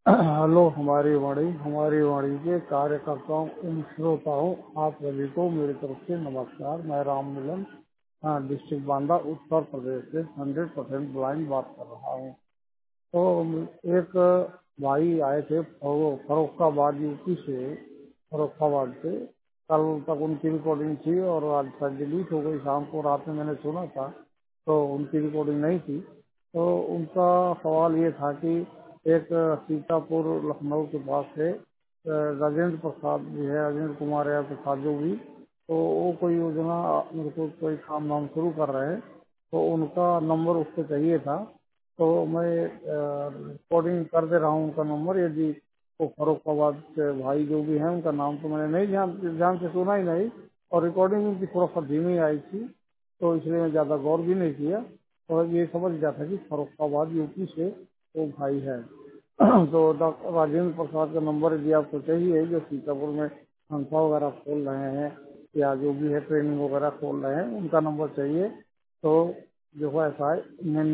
Hello हमारी वाणी के कार्यकर्ताओं एवं श्रोताओं, आप सभी को मेरी तरफ से नमस्कार। मैं राम मिलन, डिस्ट्रिक्ट बांदा, उत्तर प्रदेश से 100% ब्लाइंड बात कर रहा हूँ। तो एक भाई आए थे फर्रुखाबाद यूपी से, फर्रुखाबाद से। कल तक उनकी रिकॉर्डिंग थी और आज शायद डिलीट हो गई। शाम को रात में मैंने सुना था तो उनकी रिकॉर्डिंग नहीं थी। तो उनका सवाल ये था कि एक सीतापुर लखनऊ के पास से राजेंद्र प्रसाद जी है, राजेंद्र कुमार या प्रसाद जो भी, तो वो कोई योजना, मेरे को कोई काम वाम शुरू कर रहे हैं, तो उनका नंबर उसको चाहिए था। तो मैं रिकॉर्डिंग कर दे रहा हूँ उनका नंबर। यदि वो फर्रुखाबाद के भाई जो भी हैं, उनका नाम तो मैंने नहीं ध्यान से सुना ही नहीं, और रिकॉर्डिंग उनकी थोड़ा सा धीमी आई थी, तो इसलिए मैं ज़्यादा गौर भी नहीं किया। और ये समझ गया था कि फर्रुखाबाद यूपी से वो भाई है। तो डॉक्टर राजेंद्र प्रसाद का नंबर यदि आपको चाहिए, जो सीतापुर में संस्था वगैरह खोल रहे हैं या जो भी है ट्रेनिंग वगैरह खोल रहे हैं, उनका नंबर चाहिए। तो जो है ऐसा है,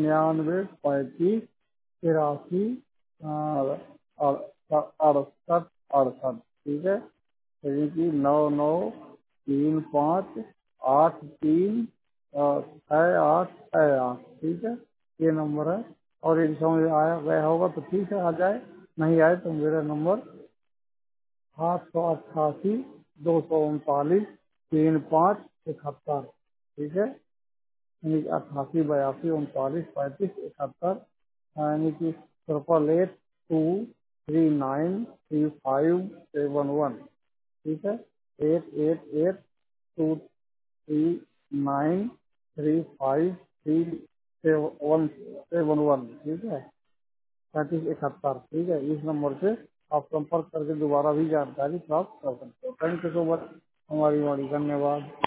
99 35 83 68 68। ठीक है, यानी कि 99 35 83 68 68। ठीक है, ये नंबर है। और यदि समझ आया गया होगा तो ठीक है, आ जाए। नहीं आए तो मेरा नंबर 888 239 35 71। ठीक है, यानी कि 88 82 39 35 71, यानी कि 8882393571। ठीक है, 8882393571। ठीक है, 3571। ठीक है, इस नंबर से आप संपर्क करके दोबारा भी जानकारी प्राप्त कर सकते हो। थैंक यू सो मच, हमारी वाणी। धन्यवाद।